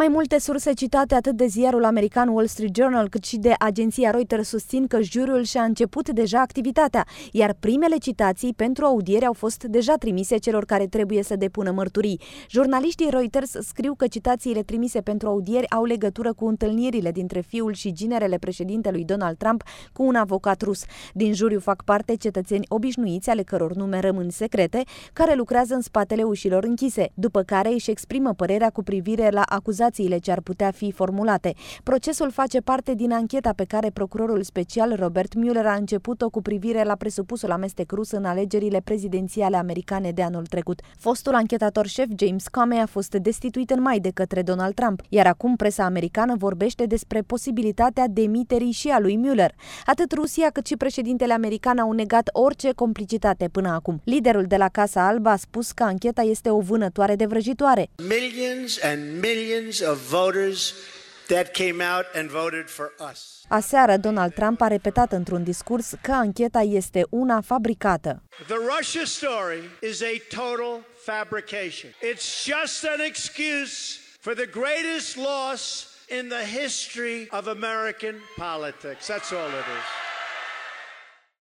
Mai multe surse citate atât de ziarul american Wall Street Journal cât și de agenția Reuters susțin că juriul și-a început deja activitatea, iar primele citații pentru audiere au fost deja trimise celor care trebuie să depună mărturii. Jurnaliștii Reuters scriu că citațiile trimise pentru audieri au legătură cu întâlnirile dintre fiul și ginerele președintelui Donald Trump cu un avocat rus. Din juriu fac parte cetățeni obișnuiți ale căror nume rămân secrete, care lucrează în spatele ușilor închise, după care își exprimă părerea cu privire la acuzațiile ce ar putea fi formulate. Procesul face parte din ancheta pe care procurorul special Robert Mueller a început-o cu privire la presupusul amestec rus în alegerile prezidențiale americane de anul trecut. Fostul anchetator șef James Comey a fost destituit în mai de către Donald Trump, iar acum presa americană vorbește despre posibilitatea demiterii și a lui Mueller. Atât Rusia cât și președintele american au negat orice complicitate până acum. Liderul de la Casa Albă a spus că ancheta este o vânătoare de vrăjitoare. Millions and millions of voters that came out and voted for us. Aseară, Donald Trump a repetat într-un discurs că ancheta este una fabricată. The Russia story is a total fabrication. It's just an excuse for the greatest loss in the history of American politics. That's all it is.